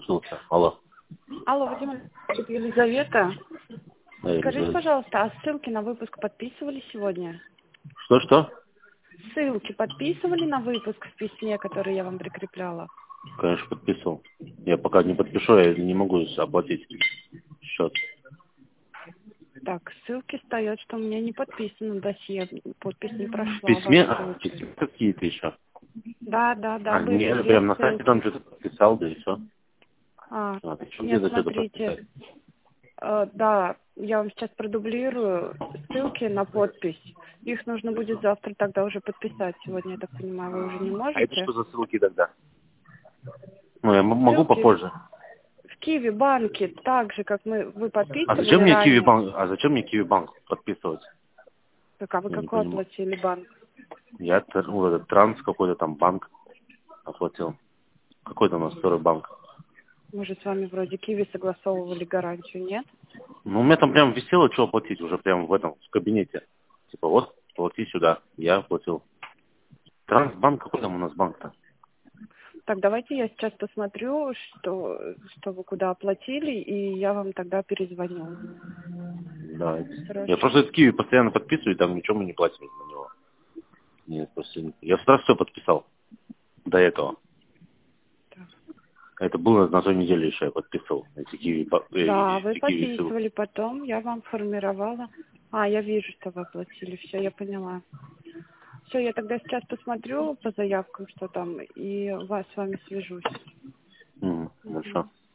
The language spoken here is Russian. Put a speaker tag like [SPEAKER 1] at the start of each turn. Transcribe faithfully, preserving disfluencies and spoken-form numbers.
[SPEAKER 1] запутался. Алло.
[SPEAKER 2] Алло, Вадим, это Елизавета.
[SPEAKER 1] Да,
[SPEAKER 2] Скажите,
[SPEAKER 1] Елизавета.
[SPEAKER 2] пожалуйста, а ссылки на выпуск подписывали сегодня?
[SPEAKER 1] Что-что?
[SPEAKER 2] Ссылки подписывали на выпуск в письме, который я вам прикрепляла?
[SPEAKER 1] Конечно, подписывал. Я пока не подпишу, я не могу оплатить счет.
[SPEAKER 2] Так, ссылки стоят, что у меня не подписано досье, подпись не
[SPEAKER 1] В
[SPEAKER 2] прошла
[SPEAKER 1] письме?
[SPEAKER 2] ваша
[SPEAKER 1] А, в
[SPEAKER 2] ссылочка.
[SPEAKER 1] письме какие-то еще?
[SPEAKER 2] Да, да, да,
[SPEAKER 1] А,
[SPEAKER 2] были
[SPEAKER 1] нет,
[SPEAKER 2] две
[SPEAKER 1] прям на сайте там
[SPEAKER 2] ссылки.
[SPEAKER 1] что-то подписал, да и все.
[SPEAKER 2] А,
[SPEAKER 1] А, ты что,
[SPEAKER 2] нет,
[SPEAKER 1] где-то что-то
[SPEAKER 2] смотрите,
[SPEAKER 1] подписать?
[SPEAKER 2] э, да, я вам сейчас продублирую ссылки на подпись. Их нужно будет завтра тогда уже подписать. Сегодня, я так понимаю, вы уже не
[SPEAKER 1] А это
[SPEAKER 2] можете.
[SPEAKER 1] что за ссылки тогда? Ну, я м- могу
[SPEAKER 2] Ссылки
[SPEAKER 1] попозже.
[SPEAKER 2] в Киви банке, так же, как мы, вы
[SPEAKER 1] А зачем
[SPEAKER 2] подписывали
[SPEAKER 1] мне Киви
[SPEAKER 2] ранее.
[SPEAKER 1] банк? А зачем мне Киви банк подписывать?
[SPEAKER 2] Так, а вы
[SPEAKER 1] Я не
[SPEAKER 2] какой
[SPEAKER 1] понимаю.
[SPEAKER 2] оплатили банк?
[SPEAKER 1] Я тр- ну, этот транс какой-то там банк оплатил. Какой-то у нас второй банк.
[SPEAKER 2] Мы же с вами вроде Киви согласовывали гарантию, нет?
[SPEAKER 1] Ну, у меня там прям висело, что оплатить уже прям в этом, в кабинете. Типа, вот, плати сюда. Я оплатил. Трансбанк, какой там у нас банк-то?
[SPEAKER 2] Так, давайте я сейчас посмотрю, что, что вы куда оплатили, и я вам тогда перезвоню.
[SPEAKER 1] Да. Я
[SPEAKER 2] Хорошо.
[SPEAKER 1] просто этот Киви постоянно подписываю, и там ничего мы не платим на него. Нет, просто не- Я сразу все подписал до этого.
[SPEAKER 2] Так.
[SPEAKER 1] Это было на той неделе еще, я подписывал эти Киви, ба- э,
[SPEAKER 2] Да, вы
[SPEAKER 1] эти Киви ссылки.
[SPEAKER 2] подписывали, потом я вам формировала. А, я вижу, что вы оплатили, все, я поняла. Все, я тогда сейчас посмотрю по заявкам, что там, и вас с вами свяжусь.
[SPEAKER 1] Мгм,
[SPEAKER 2] Мгм.
[SPEAKER 1] хорошо.